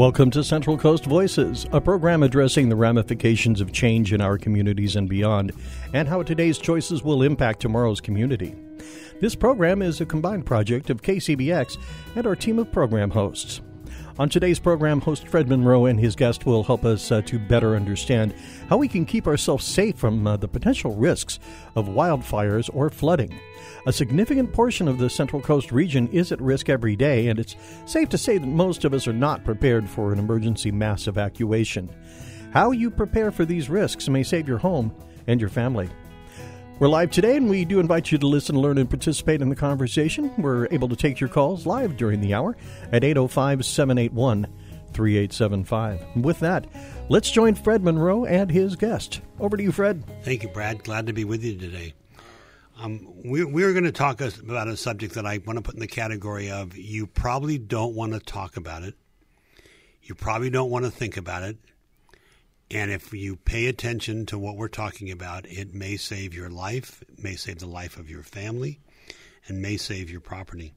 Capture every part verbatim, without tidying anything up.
Welcome to Central Coast Voices, a program addressing the ramifications of change in our communities and beyond, and how today's choices will impact tomorrow's community. This program is a combined project of K C B X and our team of program hosts. On today's program, host Fred Monroe and his guest will help us uh, to better understand how we can keep ourselves safe from uh, the potential risks of wildfires or flooding. A significant portion of the Central Coast region is at risk every day, and it's safe to say that most of us are not prepared for an emergency mass evacuation. How you prepare for these risks may save your home and your family. We're live today, and we do invite you to listen, learn, and participate in the conversation. We're able to take your calls live during the hour at eight oh five, seven eight one, three eight seven five. With that, let's join Fred Monroe and his guest. Over to you, Fred. Thank you, Brad. Glad to be with you today. Um, we're, we're going to talk about a subject that I want to put in the category of you probably don't want to talk about it. You probably don't want to think about it. And if you pay attention to what we're talking about, it may save your life, it may save the life of your family, and may save your property.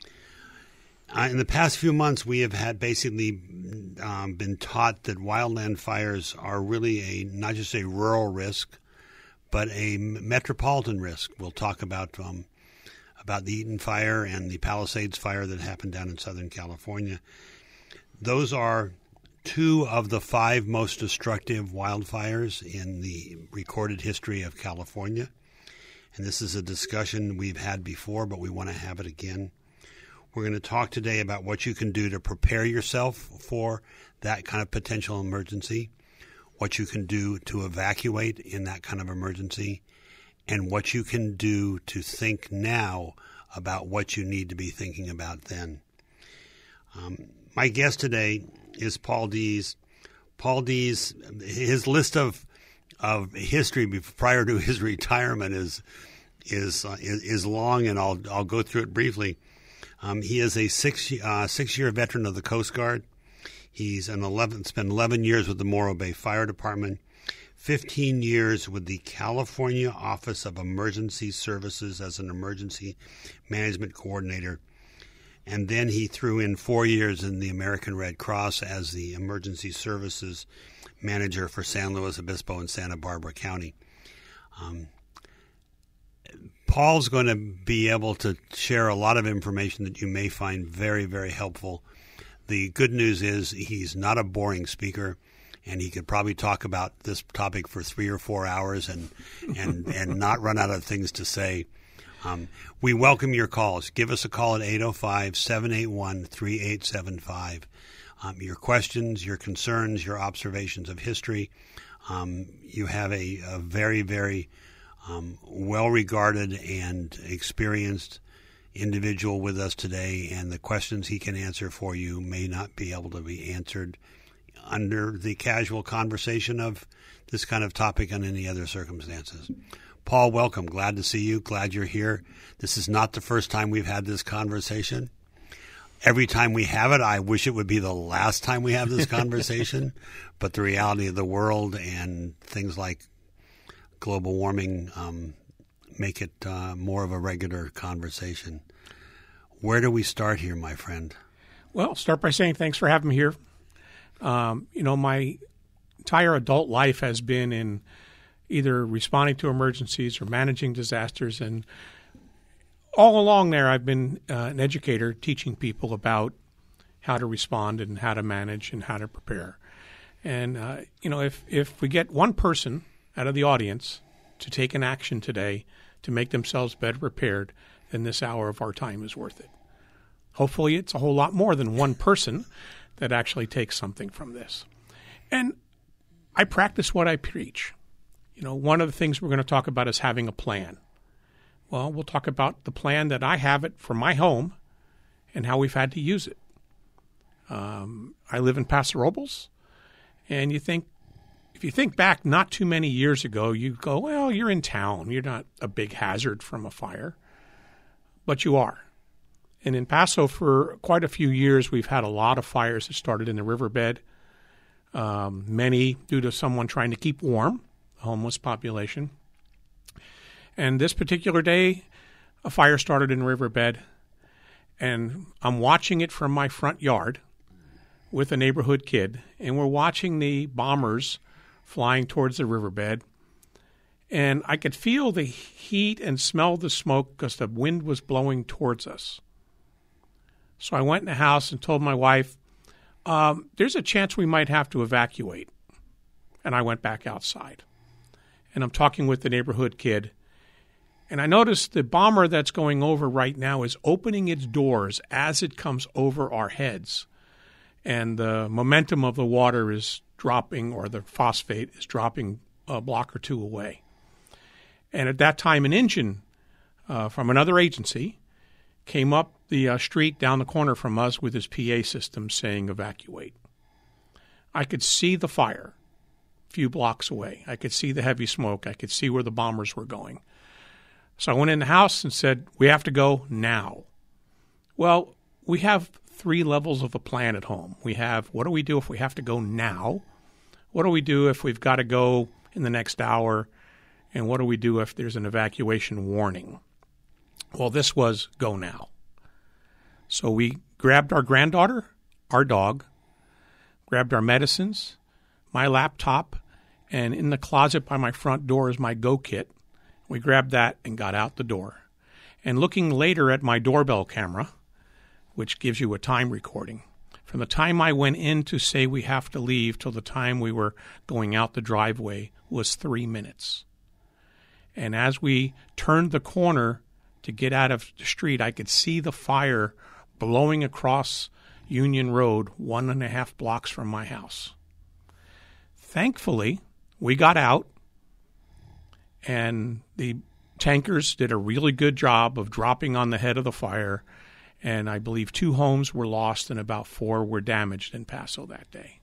Uh, in the past few months, we have had basically um, been taught that wildland fires are really a not just a rural risk, but a metropolitan risk. We'll talk about um, about the Eaton Fire and the Palisades Fire that happened down in Southern California. Those are two of the five most destructive wildfires in the recorded history of California. And this is a discussion we've had before, but we want to have it again. We're going to talk today about what you can do to prepare yourself for that kind of potential emergency, what you can do to evacuate in that kind of emergency, and what you can do to think now about what you need to be thinking about then. Um, my guest today is Paul Dees. Paul Dees, his list of of history prior to his retirement is is uh, is, is long, and I'll I'll go through it briefly. Um, he is a six uh, six year veteran of the Coast Guard. He's an eleven spent eleven years with the Morro Bay Fire Department, fifteen years with the California Office of Emergency Services as an emergency management coordinator. And then he threw in four years in the American Red Cross as the emergency services manager for San Luis Obispo and Santa Barbara County. Um, Paul's going to be able to share a lot of information that you may find very, very helpful. The good news is he's not a boring speaker, and he could probably talk about this topic for three or four hours and and, and not run out of things to say. Um, we welcome your calls. Give us a call at eight oh five, seven eight one, three eight seven five. Um, your questions, your concerns, your observations of history. Um, you have a, a very, very um, well-regarded and experienced individual with us today, and the questions he can answer for you may not be able to be answered under the casual conversation of this kind of topic and any other circumstances. Paul, welcome. Glad to see you. Glad you're here. This is not the first time we've had this conversation. Every time we have it, I wish it would be the last time we have this conversation. But the reality of the world and things like global warming um, make it uh, more of a regular conversation. Where do we start here, my friend? Well, start by saying thanks for having me here. Um, you know, my entire adult life has been in either responding to emergencies or managing disasters. And all along there, I've been uh, an educator teaching people about how to respond and how to manage and how to prepare. And, uh, you know, if, if we get one person out of the audience to take an action today to make themselves better prepared, then this hour of our time is worth it. Hopefully it's a whole lot more than one person that actually takes something from this. And I practice what I preach. You know, one of the things we're going to talk about is having a plan. Well, we'll talk about the plan that I have it for my home and how we've had to use it. Um, I live in Paso Robles, and you think, if you think back not too many years ago, you go, well, you're in town. You're not a big hazard from a fire, but you are. And in Paso, for quite a few years, we've had a lot of fires that started in the riverbed, um, many due to someone trying to keep warm, homeless population. And this particular day, a fire started in the riverbed, and I'm watching it from my front yard with a neighborhood kid, and we're watching the bombers flying towards the riverbed. And I could feel the heat and smell the smoke because the wind was blowing towards us. So I went in the house and told my wife, um, there's a chance we might have to evacuate. And I went back outside. And I'm talking with the neighborhood kid. And I noticed the bomber that's going over right now is opening its doors as it comes over our heads. And the momentum of the water is dropping, or the phosphate is dropping a block or two away. And at that time, an engine uh, from another agency came up the uh, street down the corner from us with his P A system saying evacuate. I could see the fire a few blocks away. I could see the heavy smoke. I could see where the bombers were going. So I went in the house and said, we have to go now. Well, we have three levels of a plan at home. We have, what do we do if we have to go now? What do we do if we've got to go in the next hour? And what do we do if there's an evacuation warning? Well, this was go now. So we grabbed our granddaughter, our dog, grabbed our medicines, my laptop, and in the closet by my front door is my Go Kit. We grabbed that and got out the door. And looking later at my doorbell camera, which gives you a time recording, from the time I went in to say we have to leave till the time we were going out the driveway was three minutes. And as we turned the corner to get out of the street, I could see the fire blowing across Union Road, one and a half blocks from my house. Thankfully, we got out, and the tankers did a really good job of dropping on the head of the fire, and I believe two homes were lost and about four were damaged in Paso that day.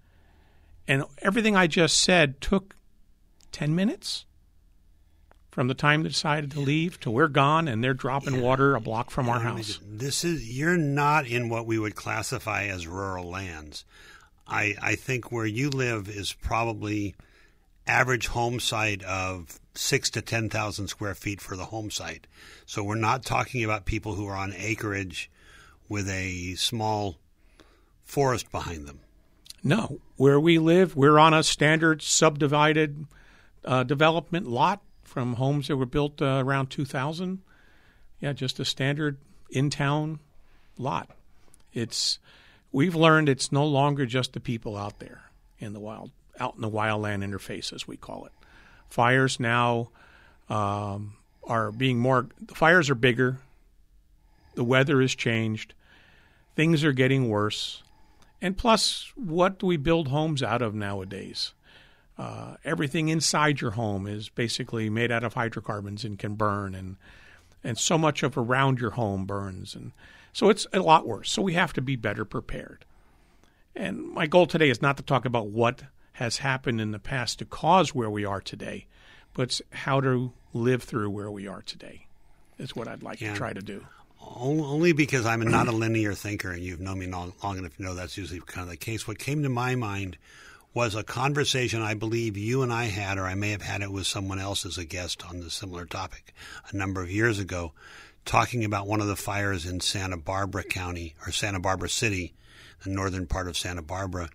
And everything I just said took ten minutes. From the time they decided to leave to we're gone and they're dropping yeah. water a block from yeah, our house. This is you're not in what we would classify as rural lands. I I think where you live is probably average home site of six to ten thousand square feet for the home site. So we're not talking about people who are on acreage with a small forest behind them. No, where we live, we're on a standard subdivided uh, development lot. From homes that were built uh, around two thousand. Yeah, just a standard in-town lot. It's we've learned it's no longer just the people out there in the wild, out in the wildland interface, as we call it. Fires now um, are being more, the fires are bigger. The weather has changed. Things are getting worse. And plus, what do we build homes out of nowadays? Uh, everything inside your home is basically made out of hydrocarbons and can burn, and and so much of around your home burns, and so it's a lot worse. So we have to be better prepared. And my goal today is not to talk about what has happened in the past to cause where we are today, but it's how to live through where we are today is what I'd like yeah. to try to do. Only because I'm not a linear thinker, and you've known me long, long enough to know that's usually kind of the case. What came to my mind was a conversation I believe you and I had, or I may have had it with someone else as a guest on this similar topic a number of years ago, talking about one of the fires in Santa Barbara County, or Santa Barbara City, the northern part of Santa Barbara,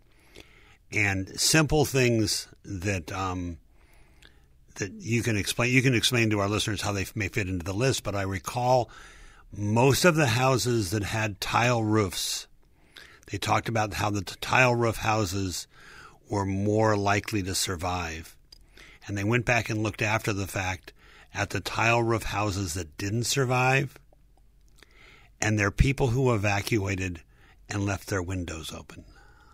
and simple things that um, that you can explain. You can explain to our listeners how they may fit into the list, but I recall most of the houses that had tile roofs, they talked about how the tile roof houses were more likely to survive. And they went back and looked after the fact at the tile roof houses that didn't survive, and there are people who evacuated and left their windows open.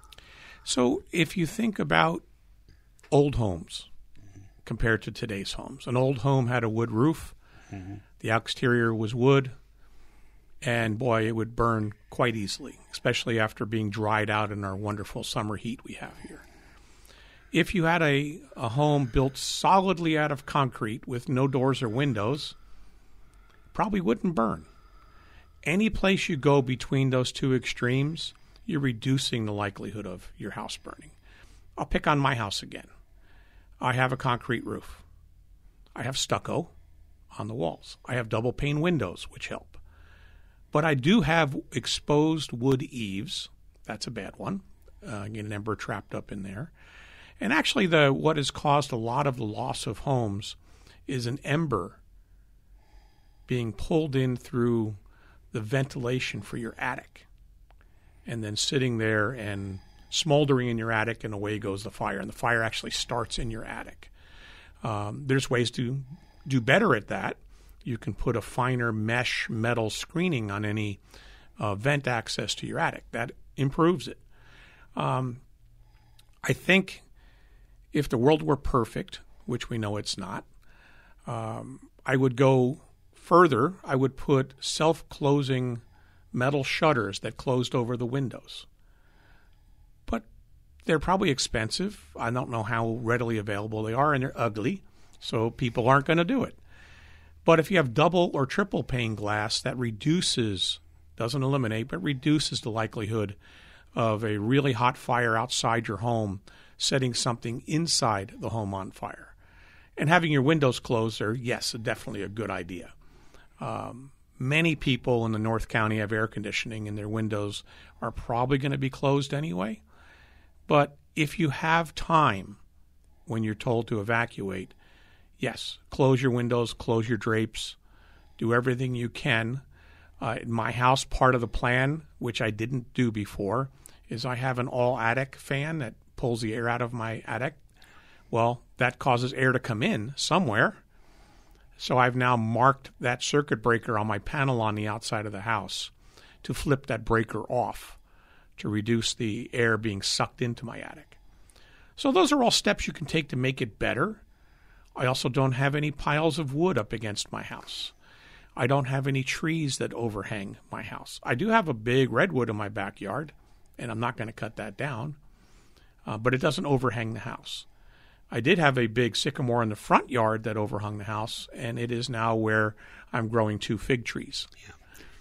So if you think about old homes compared to today's homes, an old home had a wood roof, mm-hmm. the exterior was wood, and boy, it would burn quite easily, especially after being dried out in our wonderful summer heat we have here. If you had a, a home built solidly out of concrete with no doors or windows, probably wouldn't burn. Any place you go between those two extremes, you're reducing the likelihood of your house burning. I'll pick on my house again. I have a concrete roof. I have stucco on the walls. I have double pane windows, which help. But I do have exposed wood eaves That's a bad one. Uh, get an ember trapped up in there. And actually, the what has caused a lot of the loss of homes is an ember being pulled in through the ventilation for your attic and then sitting there and smoldering in your attic, and away goes the fire. And the fire actually starts in your attic. Um, there's ways to do better at that. You can put a finer mesh metal screening on any uh, vent access to your attic. That improves it. Um, I think if the world were perfect, which we know it's not, um, I would go further. I would put self-closing metal shutters that closed over the windows. But they're probably expensive. I don't know how readily available they are, and they're ugly, so people aren't going to do it. But if you have double or triple pane glass, that reduces, doesn't eliminate, but reduces the likelihood of a really hot fire outside your home setting something inside the home on fire. And having your windows closed are, yes, definitely a good idea. Um, many people in the North County have air conditioning, and their windows are probably going to be closed anyway. But if you have time when you're told to evacuate, yes, close your windows, close your drapes, do everything you can. Uh, in my house, part of the plan, which I didn't do before, is I have an all-attic fan that pulls the air out of my attic. Well, that causes air to come in somewhere. So I've now marked that circuit breaker on my panel on the outside of the house to flip that breaker off to reduce the air being sucked into my attic. So those are all steps you can take to make it better. I also don't have any piles of wood up against my house. I don't have any trees that overhang my house. I do have a big redwood in my backyard, and I'm not going to cut that down, uh, but it doesn't overhang the house. I did have a big sycamore in the front yard that overhung the house, and it is now where I'm growing two fig trees. Yeah.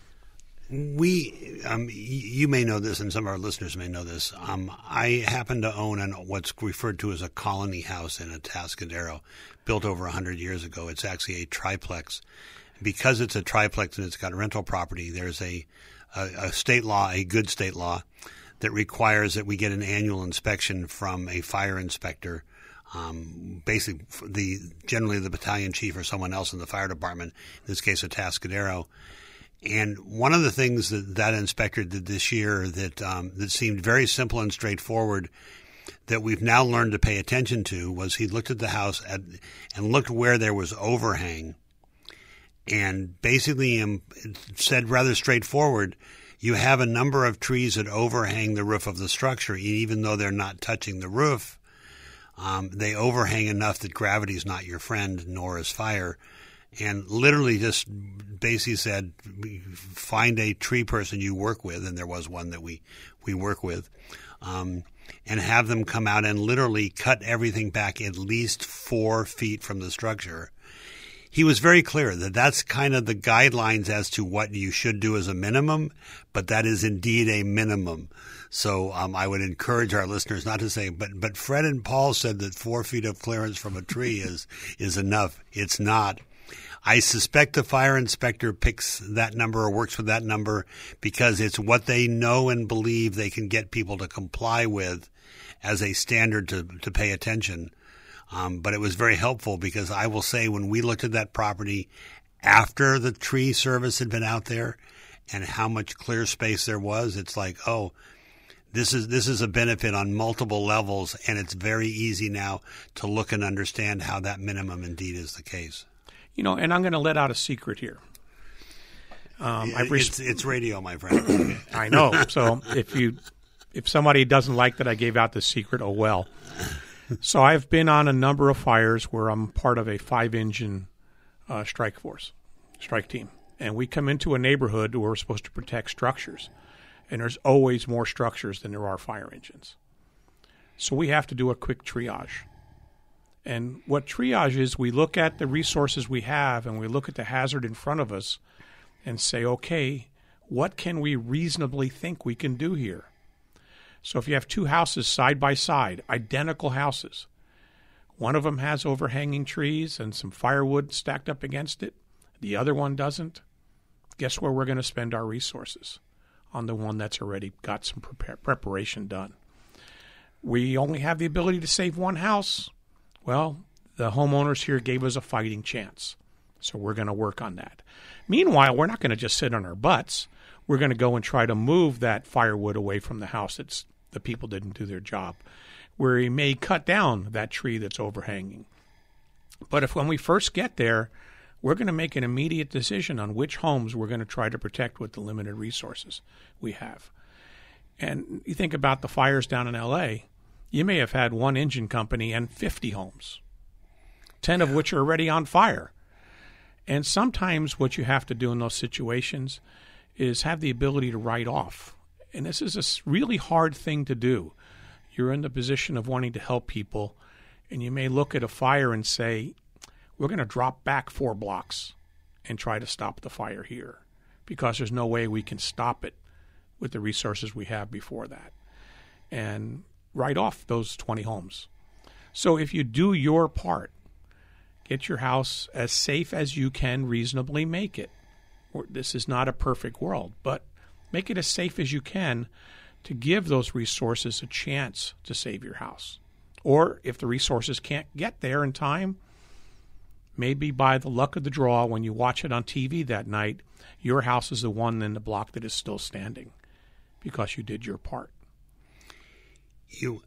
We, um, you may know this, and some of our listeners may know this. Um, I happen to own an, what's referred to as a colony house in Atascadero, built over one hundred years ago. It's actually a triplex. Because it's a triplex and it's got a rental property, there's a, a, a state law, a good state law, that requires that we get an annual inspection from a fire inspector. Um, basically, the generally the battalion chief or someone else in the fire department, in this case, Atascadero. And one of the things that that inspector did this year that um, that seemed very simple and straightforward, that we've now learned to pay attention to, was he looked at the house at, and looked where there was overhang, and basically um, said rather straightforward, you have a number of trees that overhang the roof of the structure, even though they're not touching the roof. Um, they overhang enough that gravity is not your friend, nor is fire. And literally just basically said, find a tree person you work with, and there was one that we, we work with, um, and have them come out and literally cut everything back at least four feet from the structure. He was very clear that that's kind of the guidelines as to what you should do as a minimum, but that is indeed a minimum. So um, I would encourage our listeners not to say, but but Fred and Paul said that four feet of clearance from a tree is is enough. It's not. I suspect the fire inspector picks that number or works with that number because it's what they know and believe they can get people to comply with as a standard to, to pay attention. Um, but it was very helpful because I will say when we looked at that property after the tree service had been out there and how much clear space there was, it's like, oh, this is this is a benefit on multiple levels, and it's very easy now to look and understand how that minimum indeed is the case. You know, and I'm going to let out a secret here. Um, it, res- it's, it's radio, my friend. I know. So if you if somebody doesn't like that I gave out the secret, oh well. So I've been on a number of fires where I'm part of a five-engine uh, strike force, strike team. And we come into a neighborhood where we're supposed to protect structures. And there's always more structures than there are fire engines. So we have to do a quick triage. And what triage is, we look at the resources we have and we look at the hazard in front of us and say, okay, what can we reasonably think we can do here? So if you have two houses side by side, identical houses, one of them has overhanging trees and some firewood stacked up against it, the other one doesn't, guess where we're going to spend our resources? on the one that's already got some prepare, preparation done. We only have the ability to save one house. Well, the homeowners here gave us a fighting chance, so we're going to work on that. Meanwhile, we're not going to just sit on our butts. We're going to go and try to move that firewood away from the house. It's the people didn't do their job. We may cut down that tree that's overhanging. But if when we first get there, we're going to make an immediate decision on which homes we're going to try to protect with the limited resources we have. And you think about the fires down in L A, you may have had one engine company and fifty homes, ten of which are already on fire. And sometimes what you have to do in those situations is have the ability to write off. And this is a really hard thing to do. You're in the position of wanting to help people, and you may look at a fire and say, we're going to drop back four blocks and try to stop the fire here because there's no way we can stop it with the resources we have before that, and write off those twenty homes. So if you do your part, get your house as safe as you can reasonably make it. This is not a perfect world, but make it as safe as you can to give those resources a chance to save your house. Or if the resources can't get there in time, maybe by the luck of the draw, when you watch it on T V that night, your house is the one in the block that is still standing because you did your part. You,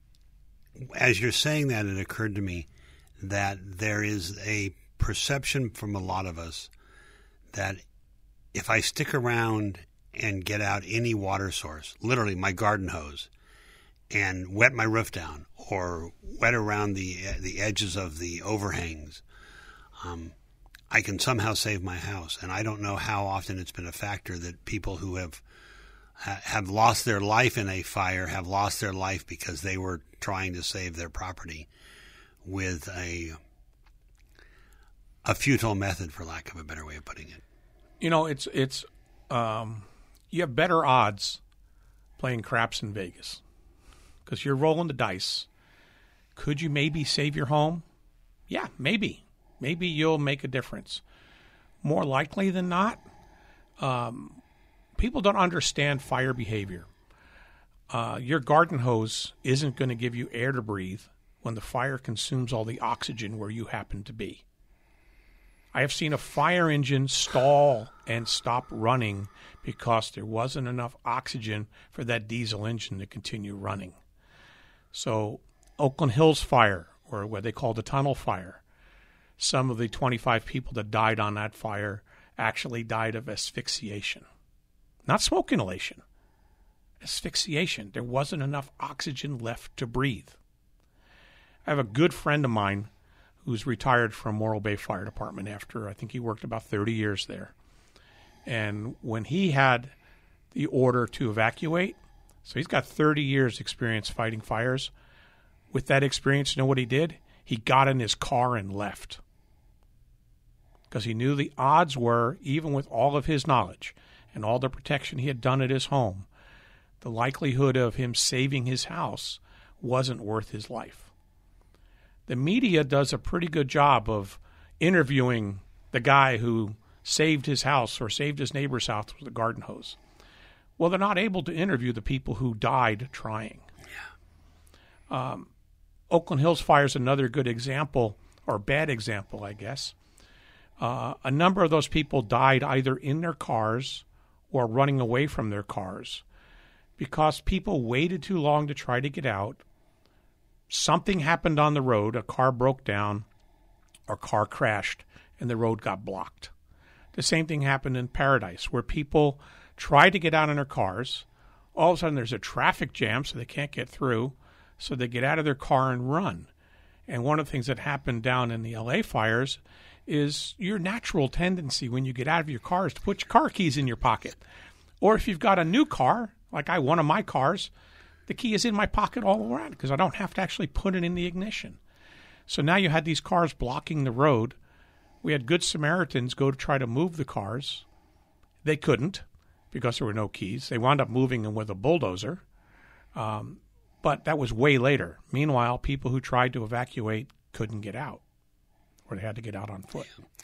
as you're saying that, it occurred to me that there is a perception from a lot of us that if I stick around and get out any water source, literally my garden hose, and wet my roof down or wet around the the edges of the overhangs, um, I can somehow save my house. And I don't know how often it's been a factor that people who have have lost their life in a fire have lost their life because they were trying to save their property with a a futile method, for lack of a better way of putting it. You know, it's it's um, you have better odds playing craps in Vegas because you're rolling the dice. Could you maybe save your home? Yeah, maybe. Maybe you'll make a difference. More likely than not, um, people don't understand fire behavior. Uh, your garden hose isn't going to give you air to breathe when the fire consumes all the oxygen where you happen to be. I have seen a fire engine stall and stop running because there wasn't enough oxygen for that diesel engine to continue running. So Oakland Hills fire, or what they call the tunnel fire, some of the twenty-five people that died on that fire actually died of asphyxiation. Not smoke inhalation. Asphyxiation. There wasn't enough oxygen left to breathe. I have a good friend of mine who's retired from Morro Bay Fire Department after, I think he worked about thirty years there. And when he had the order to evacuate, so he's got thirty years experience fighting fires. With that experience, you know what he did? He got in his car and left. Because he knew the odds were, even with all of his knowledge and all the protection he had done at his home, the likelihood of him saving his house wasn't worth his life. The media does a pretty good job of interviewing the guy who saved his house or saved his neighbor's house with a garden hose. Well, they're not able to interview the people who died trying. Yeah. Um, Oakland Hills fire is another good example, or bad example, I guess. Uh, a number of those people died either in their cars or running away from their cars because people waited too long to try to get out. Something happened on the road, a car broke down, or car crashed, and the road got blocked. The same thing happened in Paradise, where people tried to get out in their cars. All of a sudden there's a traffic jam, so they can't get through, so they get out of their car and run. And one of the things that happened down in the L A fires is your natural tendency when you get out of your car is to put your car keys in your pocket. Or if you've got a new car, like I one of my cars, the key is in my pocket all around because I don't have to actually put it in the ignition. So now you had these cars blocking the road. We had Good Samaritans go to try to move the cars. They couldn't because there were no keys. They wound up moving them with a bulldozer. Um, but that was way later. Meanwhile, people who tried to evacuate couldn't get out, or they had to get out on foot. Let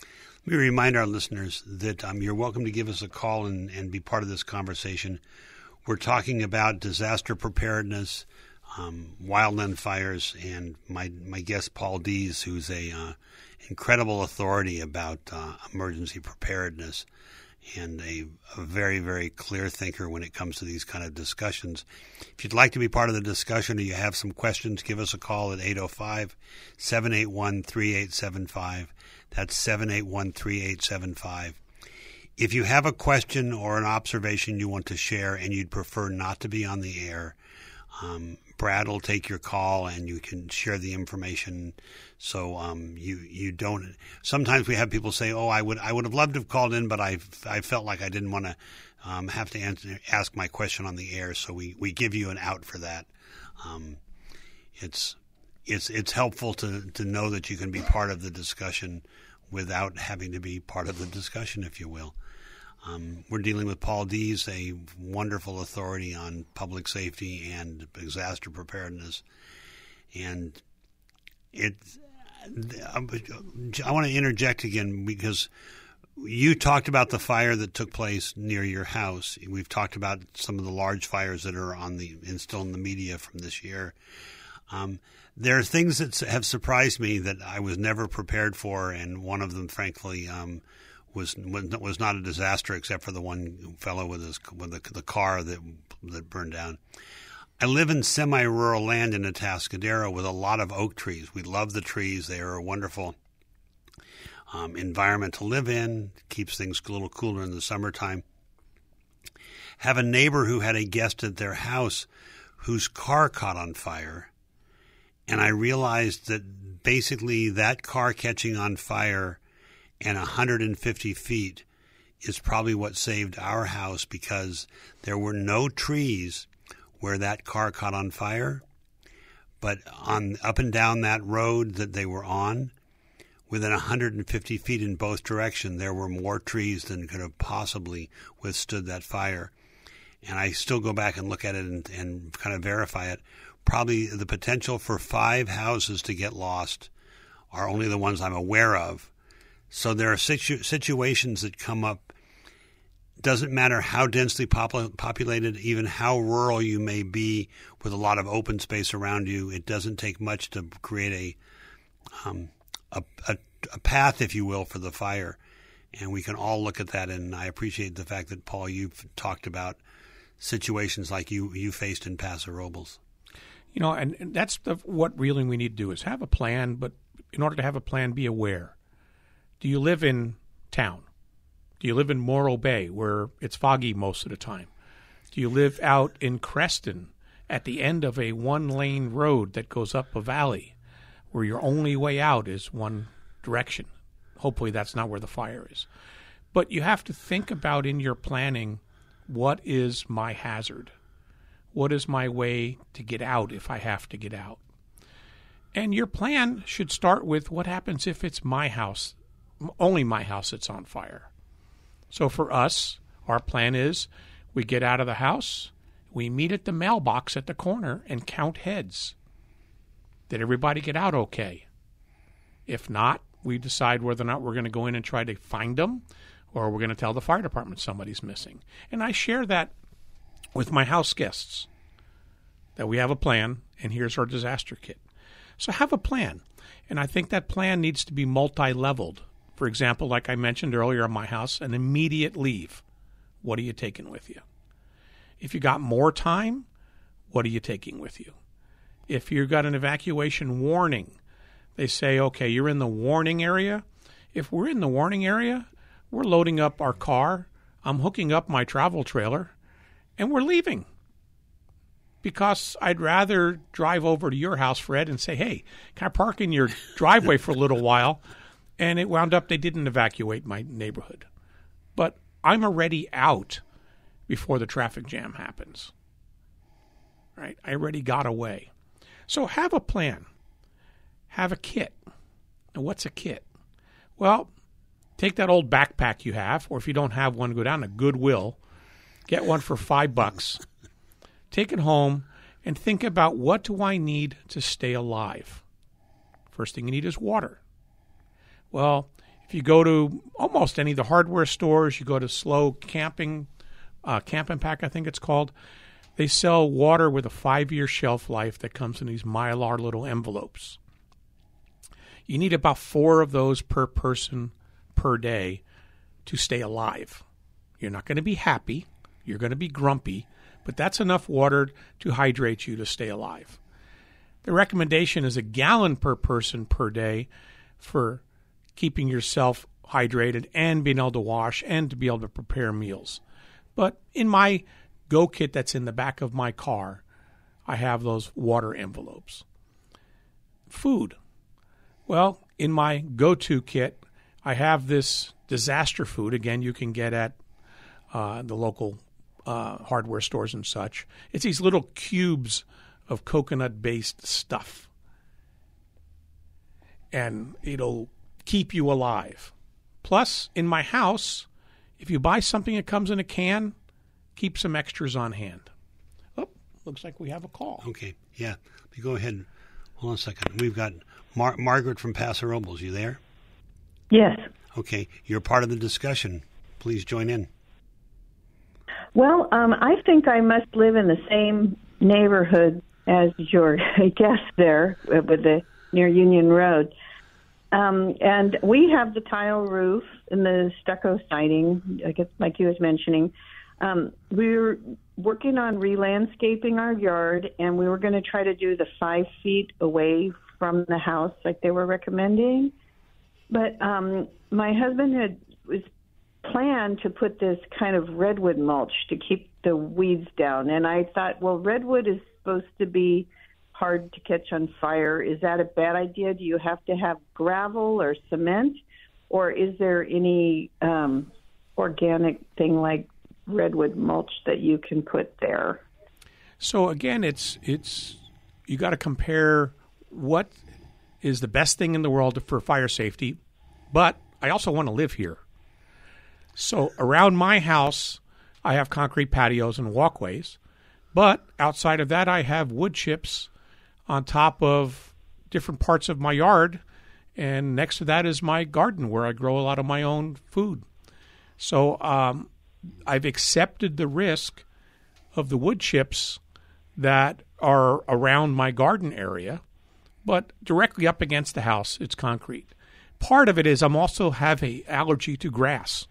We remind our listeners that um, you're welcome to give us a call and, and be part of this conversation. We're talking about disaster preparedness, um, wildland fires, and my my guest Paul Dees, who's a uh, incredible authority about uh, emergency preparedness and a, a very, very clear thinker when it comes to these kind of discussions. If you'd like to be part of the discussion or you have some questions, give us a call at eight oh five, seven eight one, three eight seven five. That's seven eight one, three eight seven five. If you have a question or an observation you want to share and you'd prefer not to be on the air, um, Brad will take your call and you can share the information. So um, you you don't. Sometimes we have people say, "Oh, I would I would have loved to have called in, but I I felt like I didn't want to um, have to answer, ask my question on the air." So we, we give you an out for that. Um, it's it's it's helpful to to know that you can be part of the discussion without having to be part of the discussion, if you will. Um, we're dealing with Paul Dees, a wonderful authority on public safety and disaster preparedness. And it, I want to interject again because you talked about the fire that took place near your house. We've talked about some of the large fires that are on the and still in the media from this year. Um, there are things that have surprised me that I was never prepared for, and one of them, frankly, um, was was not a disaster except for the one fellow with his with the, the car that that burned down. I live in semi-rural land in Atascadero with a lot of oak trees. We love the trees; they are a wonderful um, environment to live in. Keeps things a little cooler in the summertime. Have a neighbor who had a guest at their house whose car caught on fire, and I realized that basically that car catching on fire and one hundred fifty feet is probably what saved our house, because there were no trees where that car caught on fire, but on up and down that road that they were on, within one hundred fifty feet in both directions, there were more trees than could have possibly withstood that fire. And I still go back and look at it and, and kind of verify it. Probably the potential for five houses to get lost are only the ones I'm aware of. So there are situ- situations that come up. Doesn't matter how densely popul- populated, even how rural you may be with a lot of open space around you, it doesn't take much to create a, um, a, a, a path, if you will, for the fire. And we can all look at that, and I appreciate the fact that, Paul, you've talked about situations like you, you faced in Paso Robles. You know, and, and that's the, what really we need to do is have a plan, but in order to have a plan, be aware. Do you live in town? Do you live in Morro Bay, where it's foggy most of the time? Do you live out in Creston at the end of a one-lane road that goes up a valley, where your only way out is one direction? Hopefully that's not where the fire is. But you have to think about in your planning, what is my hazard? What is my way to get out if I have to get out? And your plan should start with what happens if it's my house, only my house that's on fire. So for us, our plan is we get out of the house, we meet at the mailbox at the corner and count heads. Did everybody get out okay? If not, we decide whether or not we're going to go in and try to find them, or we're going to tell the fire department somebody's missing. And I share that with my house guests, that we have a plan, and here's our disaster kit. So have a plan. And I think that plan needs to be multi-leveled. For example, like I mentioned earlier on my house, an immediate leave. What are you taking with you? If you got more time, what are you taking with you? If you've got an evacuation warning, they say, okay, you're in the warning area. If we're in the warning area, we're loading up our car, I'm hooking up my travel trailer, and we're leaving. Because I'd rather drive over to your house, Fred, and say, hey, can I park in your driveway for a little while? And it wound up they didn't evacuate my neighborhood. But I'm already out before the traffic jam happens. Right? I already got away. So have a plan. Have a kit. Now, what's a kit? Well, take that old backpack you have, or if you don't have one, go down to Goodwill. Get one for five bucks. Take it home and think about, what do I need to stay alive? First thing you need is water. Well, If you go to almost any of the hardware stores, you go to Slow Camping, uh, Camp and Pack, I think it's called, they sell water with a five-year shelf life that comes in these Mylar little envelopes. You need about four of those per person per day to stay alive. You're not going to be happy. You're going to be grumpy, but that's enough water to hydrate you to stay alive. The recommendation is a gallon per person per day for keeping yourself hydrated and being able to wash and to be able to prepare meals. But in my Go kit that's in the back of my car, I have those water envelopes. Food. Well, in my go-to kit, I have this disaster food. Again, you can get at uh, the local uh, hardware stores and such. It's these little cubes of coconut-based stuff. And it'll keep you alive. Plus, in my house, if you buy something that comes in a can, keep some extras on hand. Oh, looks like we have a call. Okay, yeah. Let me go ahead. Hold on a second. We've got Mar- Margaret from Paso Robles. You there? Yes. Okay, you're part of the discussion. Please join in. Well, um, I think I must live in the same neighborhood as your guest there, with the near Union Road. Um, and we have the tile roof and the stucco siding, I guess, like you was mentioning. Um, we were working on re-landscaping our yard, and we were going to try to do the five feet away from the house like they were recommending. But um, my husband had was planned to put this kind of redwood mulch to keep the weeds down. And I thought, well, redwood is supposed to be hard to catch on fire. Is that a bad idea? Do you have to have gravel or cement? Or is there any um, organic thing like redwood mulch that you can put there? So again, it's it's you got to compare what is the best thing in the world for fire safety, but I also want to live here. So around my house, I have concrete patios and walkways, but outside of that, I have wood chips on top of different parts of my yard, and next to that is my garden where I grow a lot of my own food. So um, I've accepted the risk of the wood chips that are around my garden area, but directly up against the house, it's concrete. Part of it is I'm also have an allergy to grass,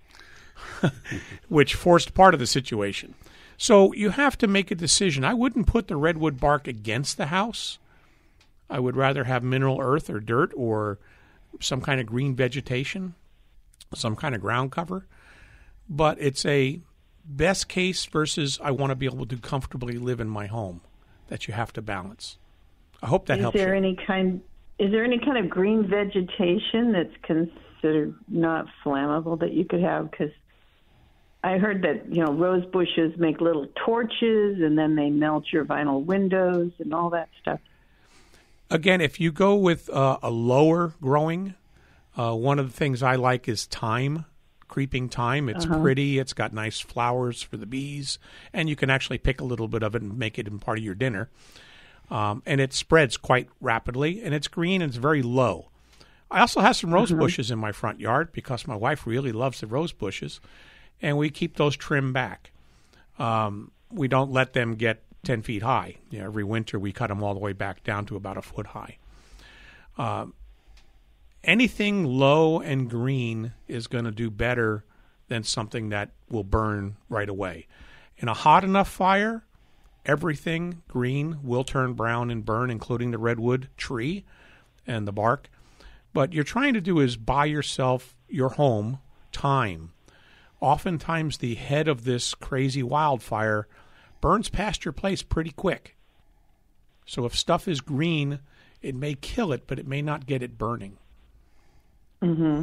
which forced part of the situation. So you have to make a decision. I wouldn't put the redwood bark against the house. I would rather have mineral earth or dirt or some kind of green vegetation, some kind of ground cover. But it's a best case versus I want to be able to comfortably live in my home that you have to balance. I hope that is helps there you. Any kind, is there any kind of green vegetation that's considered not flammable that you could have? Because I heard that, you know, rose bushes make little torches and then they melt your vinyl windows and all that stuff. Again, if you go with uh, a lower growing, uh, one of the things I like is thyme, creeping thyme. It's uh-huh. pretty. It's got nice flowers for the bees, and you can actually pick a little bit of it and make it in part of your dinner. Um, and it spreads quite rapidly, and it's green and it's very low. I also have some rose uh-huh. bushes in my front yard because my wife really loves the rose bushes, and we keep those trimmed back. Um, we don't let them get ten feet high. You know, every winter we cut them all the way back down to about a foot high. Uh, anything low and green is going to do better than something that will burn right away. In a hot enough fire, everything green will turn brown and burn, including the redwood tree and the bark. But you're trying to do is buy yourself, your home, time. Oftentimes the head of this crazy wildfire burns past your place pretty quick. So if stuff is green, it may kill it, but it may not get it burning. Mm-hmm.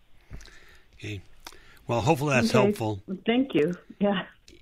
Okay. Well, hopefully that's okay. helpful. Thank you. Yeah.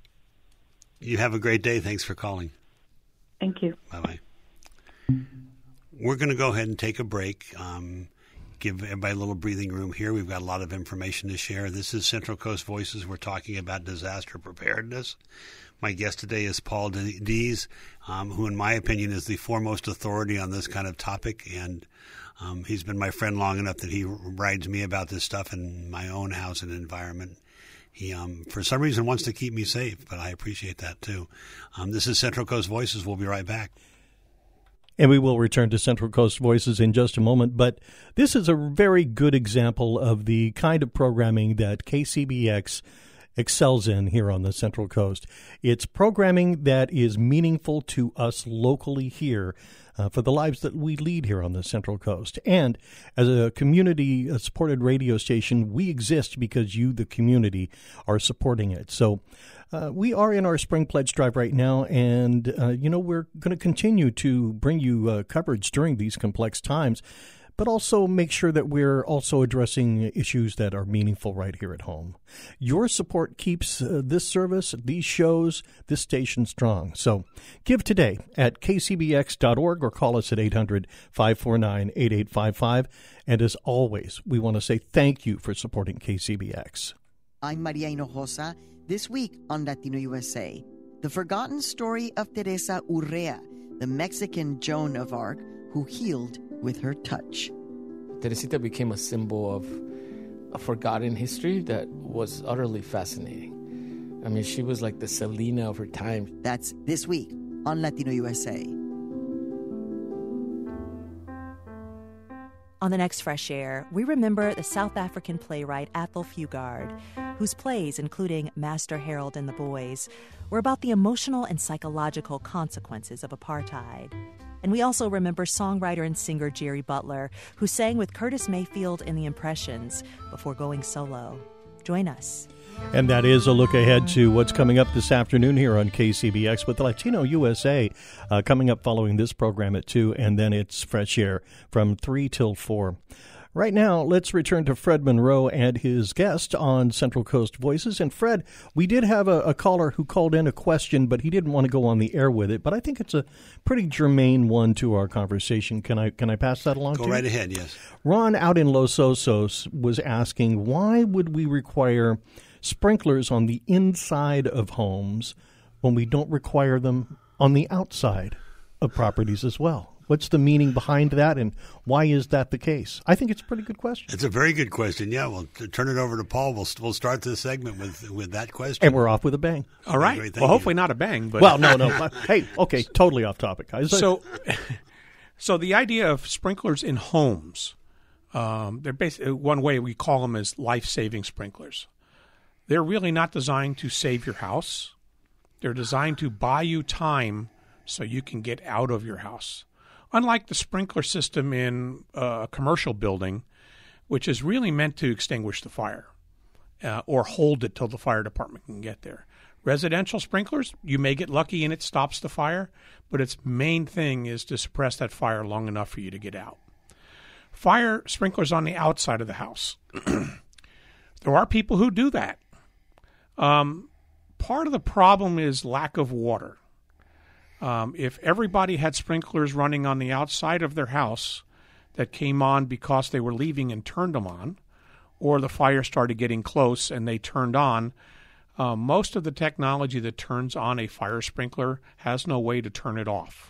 You have a great day. Thanks for calling. Thank you. Bye-bye. We're going to go ahead and take a break. Um, give everybody a little breathing room here. We've got a lot of information to share. This is Central Coast Voices. We're talking about disaster preparedness. My guest today is Paul Dees, um, who, in my opinion, is the foremost authority on this kind of topic. And um, he's been my friend long enough that he rides me about this stuff in my own house and environment. He, um, for some reason, wants to keep me safe, but I appreciate that, too. Um, this is Central Coast Voices. We'll be right back. And we will return to Central Coast Voices in just a moment. But this is a very good example of the kind of programming that K C B X excels in here on the Central Coast. It's programming that is meaningful to us locally here uh, for the lives that we lead here on the Central Coast. And as a community-supported radio station, we exist because you, the community, are supporting it. So uh, we are in our spring pledge drive right now, and, uh, you know, we're going to continue to bring you uh, coverage during these complex times, but also make sure that we're also addressing issues that are meaningful right here at home. Your support keeps uh, this service, these shows, this station strong. So give today at k c b x dot org or call us at eight hundred, five four nine, eight eight five five. And as always, we want to say thank you for supporting K C B X. I'm Maria Hinojosa. This week on Latino U S A, the forgotten story of Teresa Urrea, the Mexican Joan of Arc who healed with her touch. Teresita became a symbol of a forgotten history that was utterly fascinating. I mean, she was like the Selena of her time. That's this week on Latino U S A. On the next Fresh Air, we remember the South African playwright Athol Fugard, whose plays, including Master Harold and the Boys, were about the emotional and psychological consequences of apartheid. And we also remember songwriter and singer Jerry Butler, who sang with Curtis Mayfield in The Impressions before going solo. Join us. And that is a look ahead to what's coming up this afternoon here on K C B X with Latino U S A uh, coming up following this program at two, and then it's Fresh Air from three till four. Right now, let's return to Fred Monroe and his guest on Central Coast Voices. And Fred, we did have a, a caller who called in a question, but he didn't want to go on the air with it. But I think it's a pretty germane one to our conversation. Can I can I pass that along Go to you? Go right ahead, yes. Ron out in Los Osos was asking, why would we require sprinklers on the inside of homes when we don't require them on the outside of properties as well? What's the meaning behind that, and why is that the case? I think it's a pretty good question. It's a very good question. Yeah, we'll t- turn it over to Paul. We'll we'll start this segment with with that question, and we're off with a bang. All right. Great, well, hopefully not a bang, but well, no, no. Hey, okay, totally off topic, guys. So, so the idea of sprinklers in homes, um, they're basically one way we call them is life-saving sprinklers. They're really not designed to save your house. They're designed to buy you time so you can get out of your house. Unlike the sprinkler system in a commercial building, which is really meant to extinguish the fire uh, or hold it till the fire department can get there. Residential sprinklers, you may get lucky and it stops the fire, but its main thing is to suppress that fire long enough for you to get out. Fire sprinklers on the outside of the house. There are people who do that. Um, part of the problem is lack of water. Um, if everybody had sprinklers running on the outside of their house that came on because they were leaving and turned them on, or the fire started getting close and they turned on, uh, most of the technology that turns on a fire sprinkler has no way to turn it off.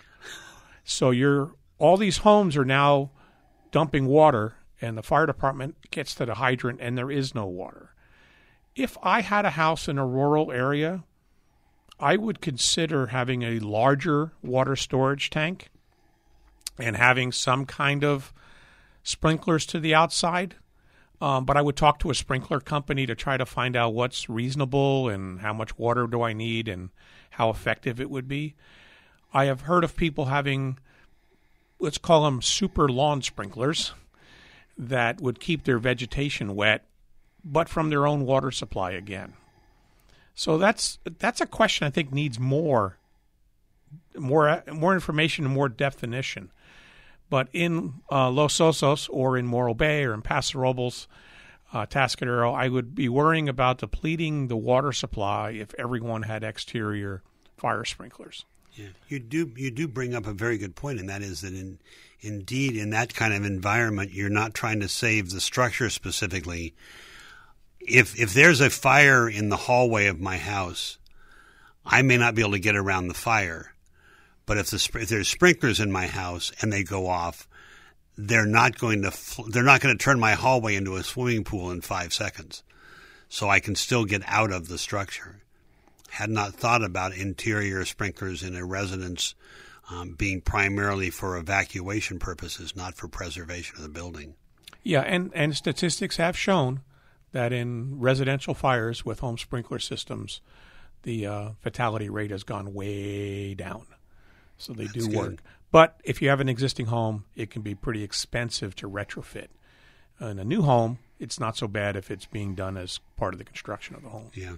So you're all these homes are now dumping water, and the fire department gets to the hydrant and there is no water. If I had a house in a rural area, I would consider having a larger water storage tank and having some kind of sprinklers to the outside. Um, but I would talk to a sprinkler company to try to find out what's reasonable and how much water do I need and how effective it would be. I have heard of people having, let's call them super lawn sprinklers, that would keep their vegetation wet, but from their own water supply again. So that's that's a question I think needs more, more, more information and more definition. But in uh, Los Osos or in Morro Bay or in Paso Robles, uh, Tascadero, I would be worrying about depleting the water supply if everyone had exterior fire sprinklers. Yeah, you do you do bring up a very good point, and that is that in indeed in that kind of environment, you're not trying to save the structure specifically. If if there's a fire in the hallway of my house, I may not be able to get around the fire. But if the if there's sprinklers in my house and they go off, they're not going to they're not going to turn my hallway into a swimming pool in five seconds. So I can still get out of the structure. Had not thought about interior sprinklers in a residence um, being primarily for evacuation purposes, not for preservation of the building. Yeah, and, and statistics have shown that in residential fires with home sprinkler systems, the uh, fatality rate has gone way down. So they That's do work. good. But if you have an existing home, it can be pretty expensive to retrofit. In a new home, it's not so bad if it's being done as part of the construction of the home. Yeah.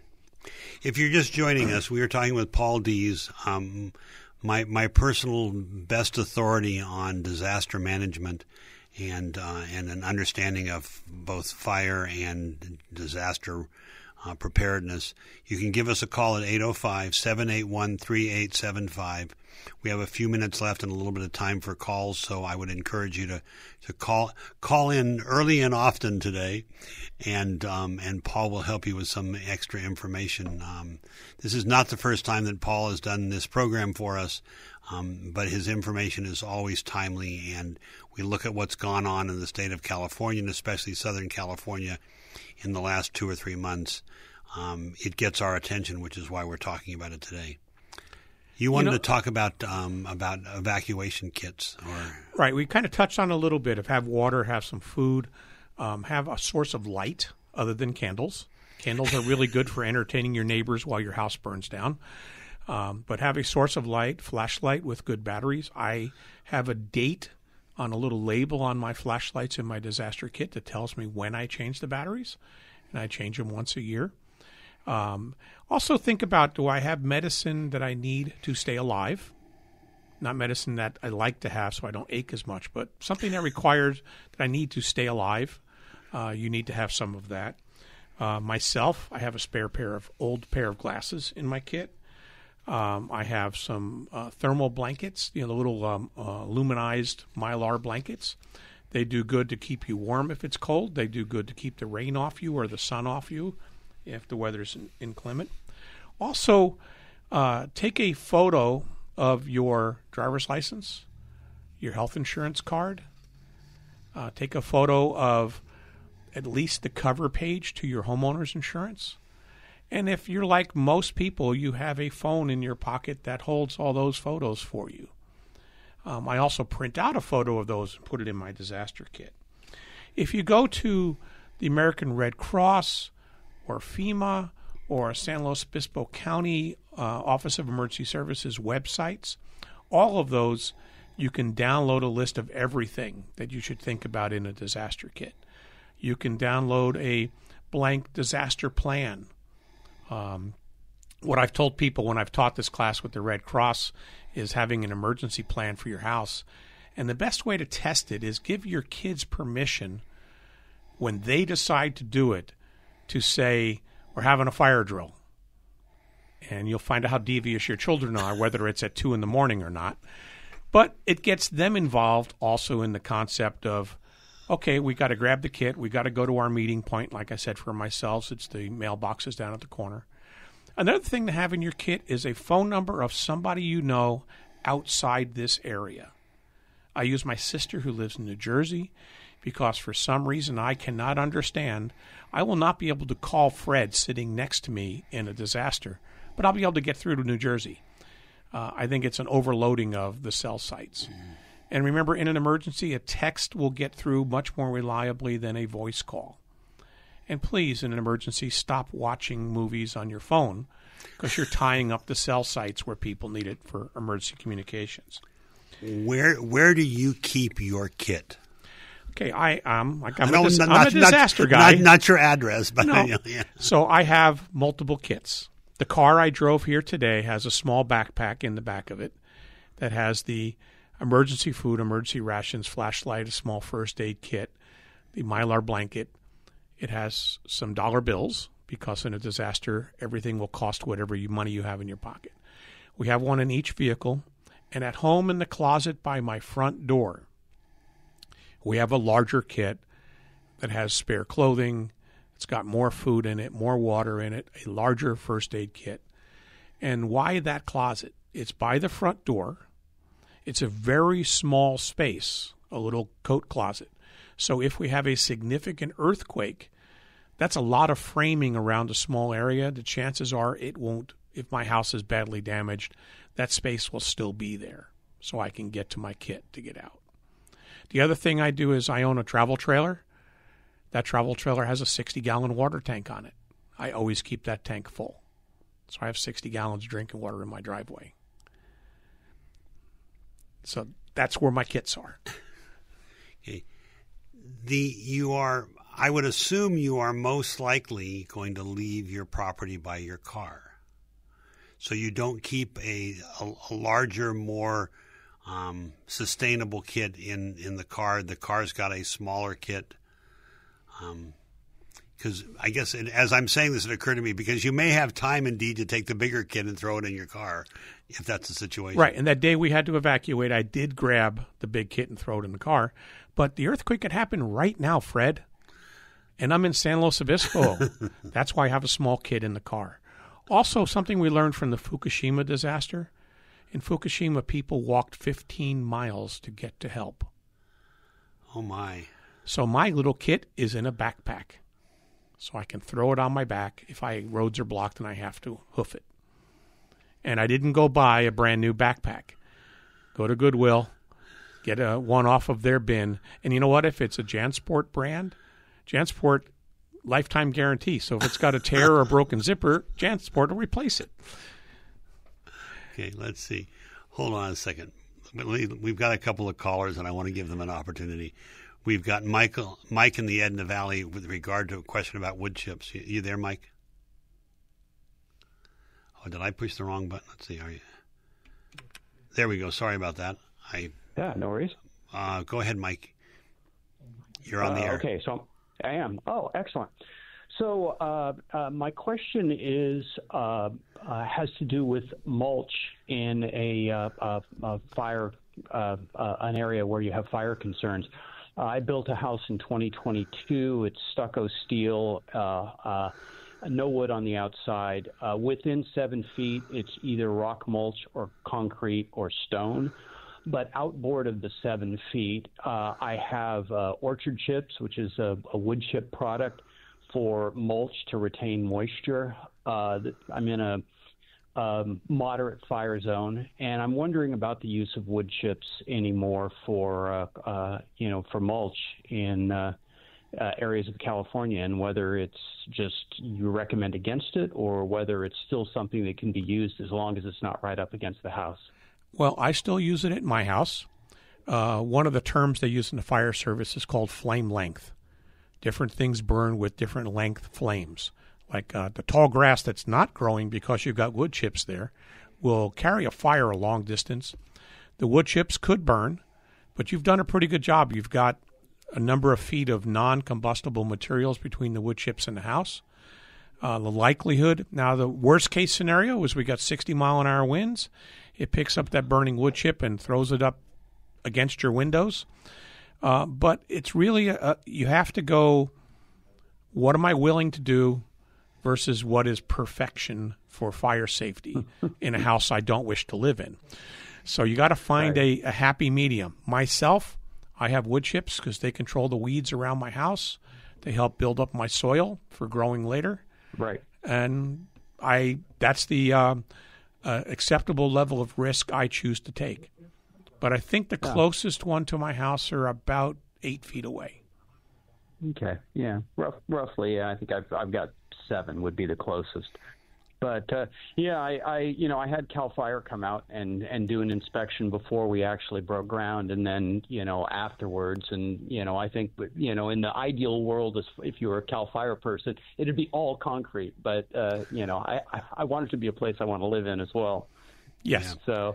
If you're just joining us, we are talking with Paul Dees, um, my my personal best authority on disaster management and uh, and an understanding of both fire and disaster uh, preparedness. You can give us a call at eight oh five, seven eight one, three eight seven five. We have a few minutes left and a little bit of time for calls, so I would encourage you to, to call call in early and often today, and um, and Paul will help you with some extra information. Um, this is not the first time that Paul has done this program for us, um, but his information is always timely, and we look at what's gone on in the state of California, and especially Southern California, in the last two or three months. Um, it gets our attention, which is why we're talking about it today. You wanted You know, to talk about um, about evacuation kits, or right? We kind of touched on it a little bit of have water, have some food, um, have a source of light other than candles. Candles are really good for entertaining your neighbors while your house burns down. Um, but have a source of light, flashlight with good batteries. I have a date on a little label on my flashlights in my disaster kit that tells me when I change the batteries, and I change them once a year. Um, also think about, do I have medicine that I need to stay alive? Not medicine that I like to have so I don't ache as much, but something that requires that I need to stay alive. Uh, you need to have some of that. Uh, myself, I have a spare pair of old pair of glasses in my kit. Um, I have some uh, thermal blankets, you know, the little um, uh, aluminized Mylar blankets. They do good to keep you warm if it's cold. They do good to keep the rain off you or the sun off you if the weather's inclement. Also, uh, take a photo of your driver's license, your health insurance card. Uh, take a photo of at least the cover page to your homeowner's insurance. And if you're like most people, you have a phone in your pocket that holds all those photos for you. Um, I also print out a photo of those and put it in my disaster kit. If you go to the American Red Cross or FEMA or San Luis Obispo County uh, Office of Emergency Services websites, all of those, you can download a list of everything that you should think about in a disaster kit. You can download a blank disaster plan. Um, what I've told people when I've taught this class with the Red Cross is having an emergency plan for your house. And the best way to test it is give your kids permission when they decide to do it to say, we're having a fire drill. And you'll find out how devious your children are, whether it's at two in the morning or not. But it gets them involved also in the concept of, okay, we got to grab the kit. We got to go to our meeting point. Like I said, for myself, it's the mailboxes down at the corner. Another thing to have in your kit is a phone number of somebody you know outside this area. I use my sister who lives in New Jersey because for some reason I cannot understand. I will not be able to call Fred sitting next to me in a disaster, but I'll be able to get through to New Jersey. Uh, I think it's an overloading of the cell sites. Mm. And remember, in an emergency, a text will get through much more reliably than a voice call. And please, in an emergency, stop watching movies on your phone because you're tying up the cell sites where people need it for emergency communications. Where where do you keep your kit? Okay, I am. Like, I'm, I a, dis- not, I'm a not, disaster not, guy. Not, not your address, but no. yeah. So I have multiple kits. The car I drove here today has a small backpack in the back of it that has the emergency food, emergency rations, flashlight, a small first aid kit, the Mylar blanket. It has some dollar bills because in a disaster, everything will cost whatever you, money you have in your pocket. We have one in each vehicle. And at home in the closet by my front door, we have a larger kit that has spare clothing. It's got more food in it, more water in it, a larger first aid kit. And why that closet? It's by the front door. It's a very small space, a little coat closet. So if we have a significant earthquake, that's a lot of framing around a small area. The chances are it won't, if my house is badly damaged, that space will still be there so I can get to my kit to get out. The other thing I do is I own a travel trailer. That travel trailer has a sixty-gallon water tank on it. I always keep that tank full. So I have sixty gallons of drinking water in my driveway. So that's where my kits are. Okay. The you are I would assume you are most likely going to leave your property by your car. So you don't keep a a, a larger, more um, sustainable kit in, in the car. The car's got a smaller kit. Um, because I guess it, as I'm saying this, it occurred to me because you may have time indeed to take the bigger kit and throw it in your car if that's the situation. Right. And that day we had to evacuate, I did grab the big kit and throw it in the car. But the earthquake could happen right now, Fred. And I'm in San Luis Obispo. That's why I have a small kit in the car. Also, something we learned from the Fukushima disaster. In Fukushima, people walked fifteen miles to get to help. Oh, my. So my little kit is in a backpack. So I can throw it on my back if I roads are blocked and I have to hoof it. And I didn't go buy a brand new backpack. Go to Goodwill, get a one off of their bin. And you know what? If it's a JanSport brand, JanSport lifetime guarantee. So if it's got a tear or a broken zipper, JanSport will replace it. Okay, let's see. Hold on a second. We've got a couple of callers, and I want to give them an opportunity. We've got Michael, Mike in the Edna Valley with regard to a question about wood chips. You, you there, Mike? Oh, did I push the wrong button? Let's see. Are you? There we go. Sorry about that. I. Yeah, no worries. Uh, go ahead, Mike. You're on the uh, air. Okay, so I am. Oh, excellent. So uh, uh, my question is uh, uh, has to do with mulch in a, uh, uh, uh, fire, uh, uh, an area where you have fire concerns. Uh, I built a house in twenty twenty-two. It's stucco steel, uh, uh, no wood on the outside. Uh, within seven feet, it's either rock mulch or concrete or stone. But outboard of the seven feet, uh, I have uh, orchard chips, which is a, a wood chip product for mulch to retain moisture. Uh, I'm in a um, moderate fire zone, and I'm wondering about the use of wood chips anymore for uh, uh, you know for mulch in uh, uh, areas of California, and whether it's just you recommend against it or whether it's still something that can be used as long as it's not right up against the house. Well, I still use it at my house. Uh, one of the terms they use in the fire service is called flame length. Different things burn with different length flames. Like uh, the tall grass that's not growing because you've got wood chips there will carry a fire a long distance. The wood chips could burn, but you've done a pretty good job. You've got a number of feet of non-combustible materials between the wood chips and the house. Uh, the likelihood, now the worst case scenario is we got sixty mile an hour winds. It picks up that burning wood chip and throws it up against your windows. Uh, but it's really, a, you have to go, what am I willing to do versus what is perfection for fire safety in a house I don't wish to live in. So you got to find right. a, a happy medium. Myself, I have wood chips because they control the weeds around my house. They help build up my soil for growing later. Right. And I that's the uh, uh, acceptable level of risk I choose to take. But I think the yeah. closest one to my house are about eight feet away. Okay, yeah, Rough, roughly. Yeah, I think I've I've got seven would be the closest. But uh, yeah, I, I you know I had Cal Fire come out and, and do an inspection before we actually broke ground, and then you know afterwards, and you know I think you know in the ideal world, if you were a Cal Fire person, it'd be all concrete. But uh, you know I, I I want it to be a place I want to live in as well. Yes. So.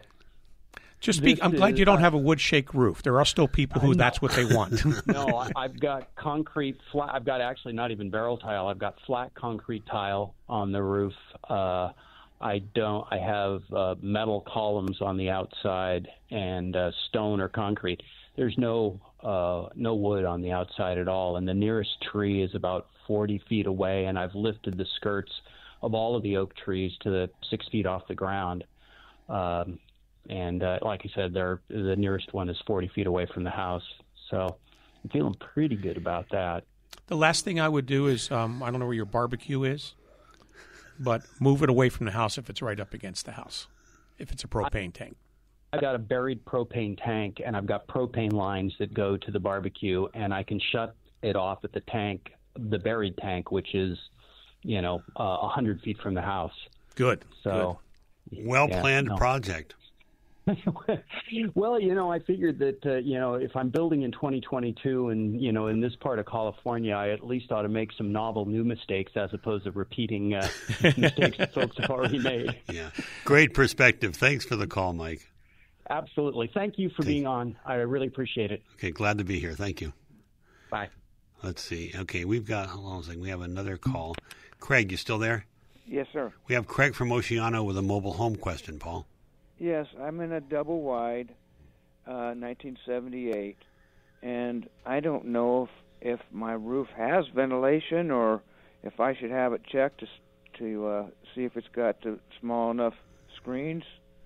Just speak. I'm glad you don't have a wood shake roof. There are still people who that's what they want. No, I, I've got concrete flat. I've got actually not even barrel tile. I've got flat concrete tile on the roof. Uh, I don't. I have uh, metal columns on the outside and uh, stone or concrete. There's no uh, no wood on the outside at all, and the nearest tree is about forty feet away. And I've lifted the skirts of all of the oak trees to the six feet off the ground. Um, and uh, like I said, they're, the nearest one is forty feet away from the house. So I'm feeling pretty good about that. The last thing I would do is, um, I don't know where your barbecue is, but move it away from the house if it's right up against the house, if it's a propane tank. I've got a buried propane tank, and I've got propane lines that go to the barbecue, and I can shut it off at the tank, the buried tank, which is, you know, uh, one hundred feet from the house. Good. So, Good. Well-planned yeah, no. project. Well, you know, I figured that, uh, you know, if I'm building in twenty twenty-two and, you know, in this part of California, I at least ought to make some novel new mistakes as opposed to repeating uh, mistakes that folks have already made. Yeah. Great perspective. Thanks for the call, Mike. Absolutely. Thank you for Thank being you. on. I really appreciate it. Okay, glad to be here. Thank you. Bye. Let's see. Okay, we've got, hold on a second. We have another call. Craig, you still there? Yes, sir. We have Craig from Oceano with a mobile home question, Paul. Yes, I'm in a double wide, uh, nineteen seventy-eight, and I don't know if, if my roof has ventilation or if I should have it checked to to uh, see if it's got uh, small enough screens.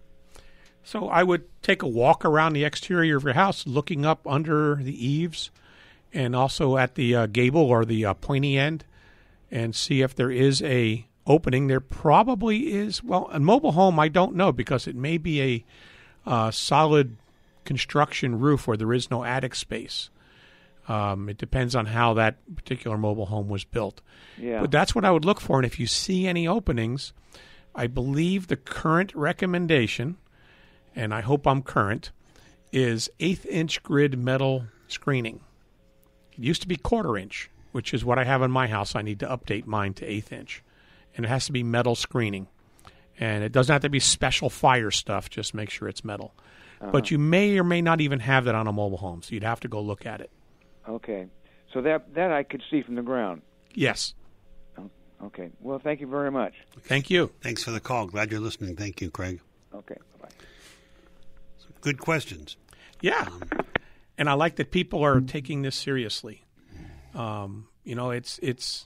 So I would take a walk around the exterior of your house, looking up under the eaves and also at the uh, gable or the uh, pointy end, and see if there is a opening. There probably is. Well, a mobile home, I don't know, because it may be a uh, solid construction roof where there is no attic space. Um, it depends on how that particular mobile home was built. Yeah. But that's what I would look for. And if you see any openings, I believe the current recommendation, and I hope I'm current, is eighth inch grid metal screening. It used to be quarter inch, which is what I have in my house. I need to update mine to eighth inch. And it has to be metal screening. And it doesn't have to be special fire stuff. Just make sure it's metal. Uh-huh. But you may or may not even have that on a mobile home, so you'd have to go look at it. Okay. So that that I could see from the ground? Yes. Oh, okay. Well, thank you very much. Thank you. Thanks for the call. Glad you're listening. Thank you, Craig. Okay. Bye-bye. Good questions. Yeah. Um, and I like that people are taking this seriously. Um, you know, it's it's...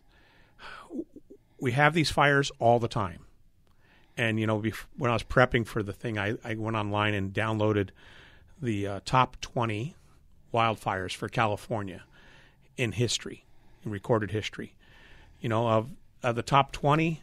We have these fires all the time. And, you know, bef- when I was prepping for the thing, I, I went online and downloaded the uh, top twenty wildfires for California in history, in recorded history. You know, of, of the top twenty,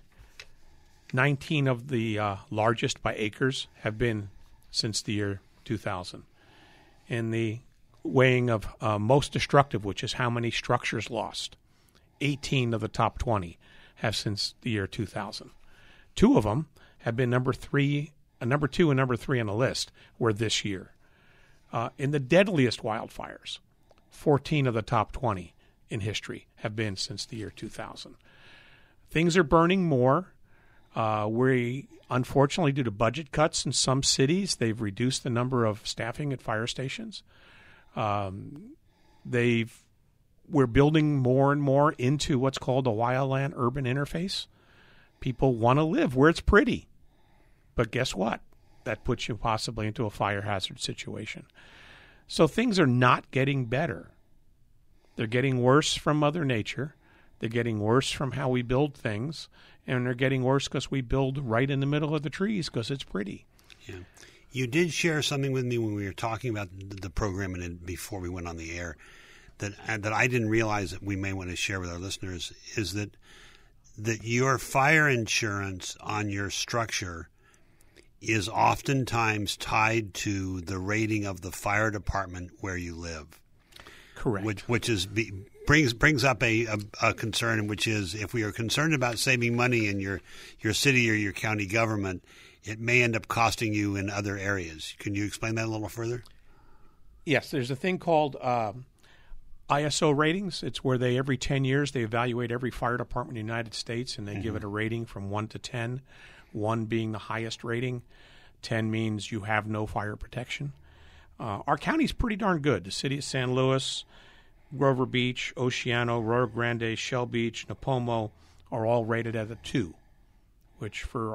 nineteen of the uh, largest by acres have been since the year two thousand. And the weighing of uh, most destructive, which is how many structures lost, eighteen of the top twenty have since the year two thousand. Two of them have been number three, uh, number two and number three on the list were this year. Uh, in the deadliest wildfires, fourteen of the top twenty in history have been since the year two thousand. Things are burning more. Uh, we, unfortunately, due to budget cuts in some cities, they've reduced the number of staffing at fire stations. Um, they've We're building more and more into what's called a wildland urban interface. People want to live where it's pretty. But guess what? That puts you possibly into a fire hazard situation. So things are not getting better. They're getting worse from Mother Nature. They're getting worse from how we build things. And they're getting worse because we build right in the middle of the trees because it's pretty. Yeah. You did share something with me when we were talking about the program and before we went on the air. That that I didn't realize that we may want to share with our listeners is that that your fire insurance on your structure is oftentimes tied to the rating of the fire department where you live. Correct. Which which is brings brings up a, a, a concern, which is if we are concerned about saving money in your your city or your county government, it may end up costing you in other areas. Can you explain that a little further? Yes, there's a thing called Um I S O ratings. It's where they every ten years they evaluate every fire department in the United States and they mm-hmm. give it a rating from one to ten, one being the highest rating. ten means you have no fire protection. Uh, our county's pretty darn good. The city of San Luis, Grover Beach, Oceano, Rio Grande, Shell Beach, Napomo are all rated at a two, which for our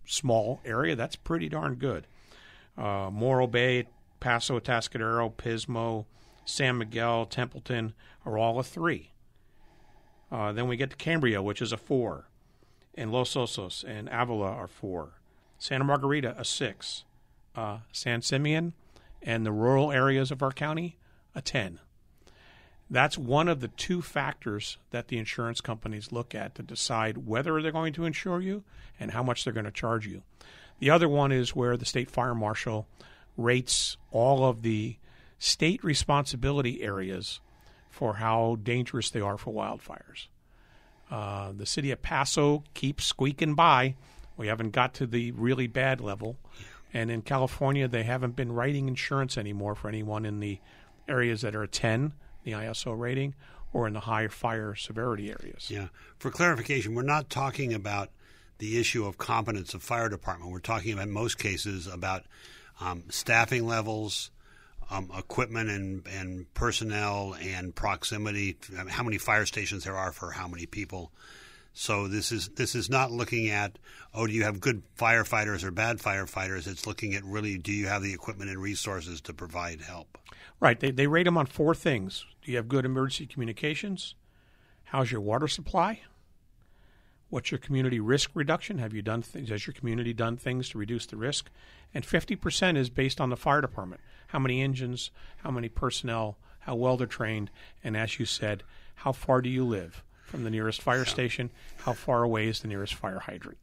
small area, that's pretty darn good. Uh, Morro Bay, Paso, Atascadero, Pismo, San Miguel, Templeton are all a three. Uh, then we get to Cambria, which is a four, and Los Osos and Avila are four. Santa Margarita, a six. Uh, San Simeon and the rural areas of our county, a ten. That's one of the two factors that the insurance companies look at to decide whether they're going to insure you and how much they're going to charge you. The other one is where the state fire marshal rates all of the state responsibility areas for how dangerous they are for wildfires. Uh, the city of Paso keeps squeaking by. We haven't got to the really bad level. And in California, they haven't been writing insurance anymore for anyone in the areas that are a ten, the I S O rating, or in the high fire severity areas. Yeah. For clarification, we're not talking about the issue of competence of fire department. We're talking about, in most cases, about um, staffing levels, um, equipment and, and personnel and proximity, I mean, how many fire stations there are for how many people. So this is this is not looking at, oh, do you have good firefighters or bad firefighters? It's looking at really, do you have the equipment and resources to provide help? Right. They they rate them on four things. Do you have good emergency communications? How's your water supply? What's your community risk reduction? Have you done things? Has your community done things to reduce the risk? And fifty percent is based on the fire department. How many engines? How many personnel? How well they're trained? And as you said, how far do you live from the nearest fire yeah. station? How far away is the nearest fire hydrant?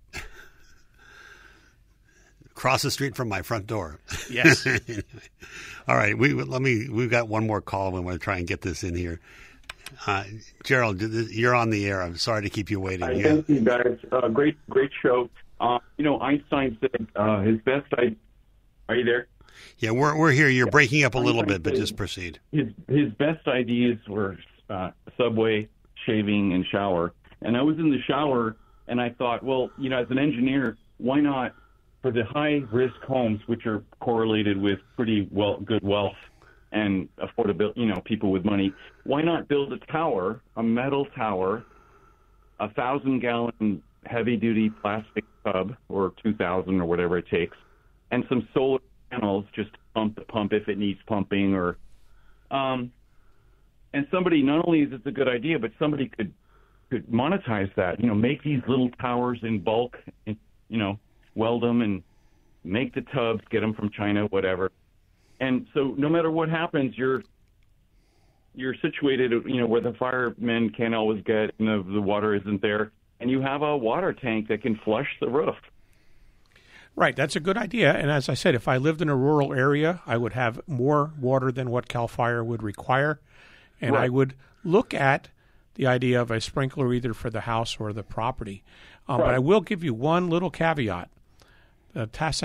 Across the street from my front door. Yes. All right. We let me. We've got one more call. We want to try and get this in here. Uh, Gerald, you're on the air. I'm sorry to keep you waiting. Hi, yeah. Thank you, guys. Uh, great, great show. Uh, you know, Einstein said uh, his best. I are you there? Yeah, we're we're here. You're yeah. breaking up a little Einstein bit, but said just proceed. His his best ideas were uh, subway, shaving, and shower. And I was in the shower, and I thought, well, you know, as an engineer, why not for the high risk homes, which are correlated with pretty well good wealth and affordability, you know, people with money, why not build a tower, a metal tower, a thousand gallon heavy duty plastic tub, or two thousand or whatever it takes, and some solar panels just to pump the pump if it needs pumping, or, um, and somebody, not only is it a good idea, but somebody could, could monetize that, you know, make these little towers in bulk, and, you know, weld them and make the tubs, get them from China, whatever. And so no matter what happens, you're you're situated, you know, where the firemen can't always get, you know, the water isn't there, and you have a water tank that can flush the roof. Right, that's a good idea. And as I said, if I lived in a rural area, I would have more water than what CAL FIRE would require. And right. I would look at the idea of a sprinkler either for the house or the property. Um, right. But I will give you one little caveat. The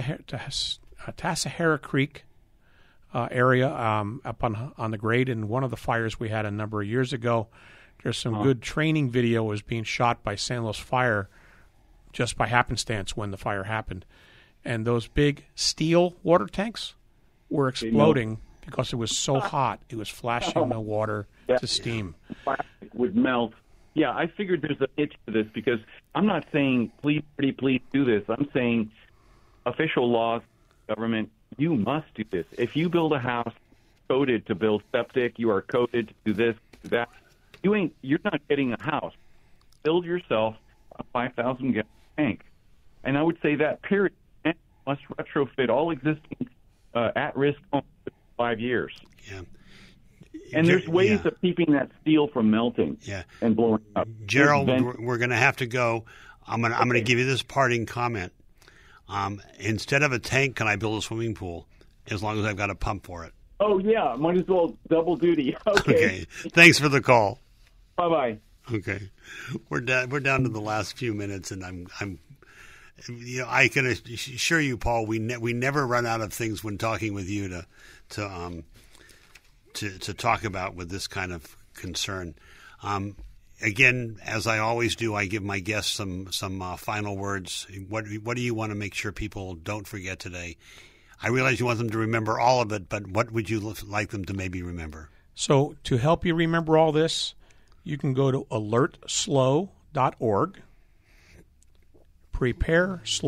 Tassajara Creek uh, area um, up on on the grade, in one of the fires we had a number of years ago, there's some huh. good training video was being shot by San Luis Fire just by happenstance when the fire happened. And those big steel water tanks were exploding because it was so hot. It was flashing the water yeah. to steam. Plastic would melt. Yeah, I figured there's a hitch to this because I'm not saying, please, pretty please do this. I'm saying official laws, government, you must do this. If you build a house coded to build septic, you are coded to do this, do that. You ain't, you're not getting a house. Build yourself a five thousand gallon tank. And I would say that period must retrofit all existing uh, at-risk homes for five years. Yeah. And there's ways yeah. of keeping that steel from melting yeah. and blowing up. Gerald, we're, we're going to have to go. I'm going to, I'm going to give you this parting comment. Um, instead of a tank, can I build a swimming pool as long as I've got a pump for it? Oh, yeah. Might as well double duty. Okay. Okay. Thanks for the call. Bye-bye. Okay. We're down, we're down to the last few minutes, and I'm I'm you know, I can assure you, Paul, we ne- we never run out of things when talking with you to to um to to talk about with this kind of concern. Um, again, as I always do, I give my guests some some uh, final words. What what do you want to make sure people don't forget today? I realize you want them to remember all of it, but what would you like them to maybe remember? So to help you remember all this, you can go to alert slow dot org, prepare slow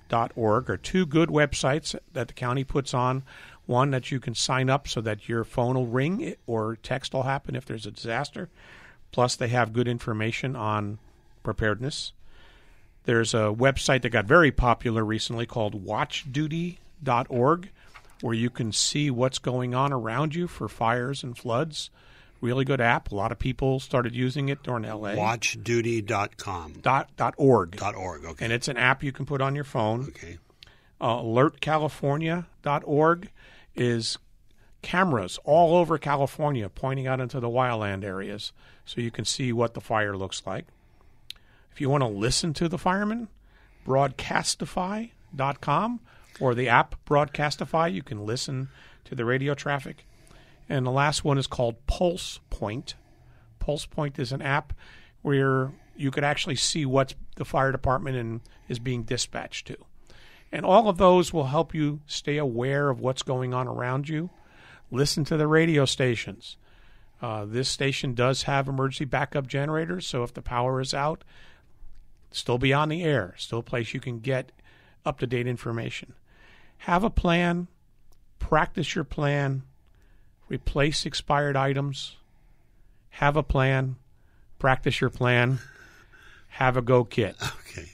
dot org are two good websites that the county puts on. One that you can sign up so that your phone will ring or text will happen if there's a disaster. Plus, they have good information on preparedness. There's a website that got very popular recently called watch duty dot org, where you can see what's going on around you for fires and floods. Really good app. A lot of people started using it during L A. watch duty dot com. Dot, dot org. Dot org, okay. And it's an app you can put on your phone. Okay. Uh, alert california dot org is cameras all over California pointing out into the wildland areas so you can see what the fire looks like. If you want to listen to the firemen, broadcastify dot com or the app Broadcastify, you can listen to the radio traffic. And the last one is called Pulse Point. Pulse Point is an app where you could actually see what the fire department in, is being dispatched to. And all of those will help you stay aware of what's going on around you. Listen to the radio stations. Uh, this station does have emergency backup generators, so if the power is out, still be on the air, still a place you can get up-to-date information. Have a plan, practice your plan, replace expired items, have a plan, practice your plan, have a go kit. Okay.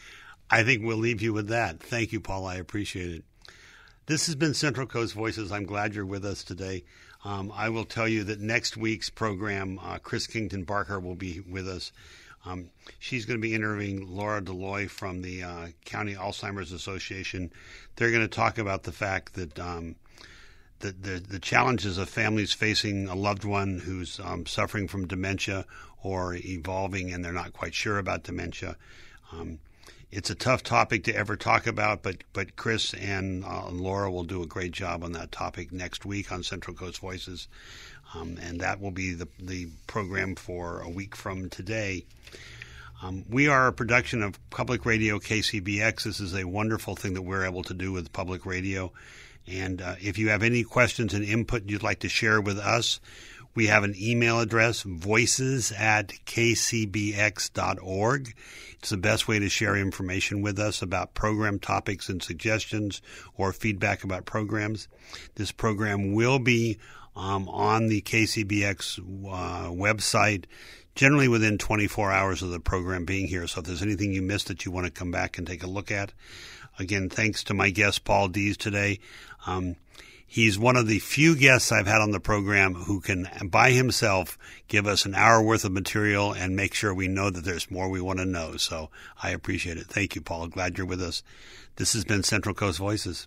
I think we'll leave you with that. Thank you, Paul. I appreciate it. This has been Central Coast Voices. I'm glad you're with us today. Um, I will tell you that next week's program, uh, Chris Kington Barker will be with us. Um, she's going to be interviewing Laura Deloy from the uh, County Alzheimer's Association. They're going to talk about the fact that um, the, the the challenges of families facing a loved one who's um, suffering from dementia or evolving and they're not quite sure about dementia. Um, it's a tough topic to ever talk about, but but Chris and uh, Laura will do a great job on that topic next week on Central Coast Voices. Um, and that will be the, the program for a week from today. Um, we are a production of Public Radio K C B X. This is a wonderful thing that we're able to do with public radio. And uh, if you have any questions and input you'd like to share with us, we have an email address, voices at k c b x dot org. It's the best way to share information with us about program topics and suggestions or feedback about programs. This program will be um, on the K C B X uh, website generally within twenty-four hours of the program being here. So if there's anything you missed that you want to come back and take a look at. Again, thanks to my guest, Paul Dees, today. Um, he's one of the few guests I've had on the program who can, by himself, give us an hour worth of material and make sure we know that there's more we want to know. So I appreciate it. Thank you, Paul. Glad you're with us. This has been Central Coast Voices.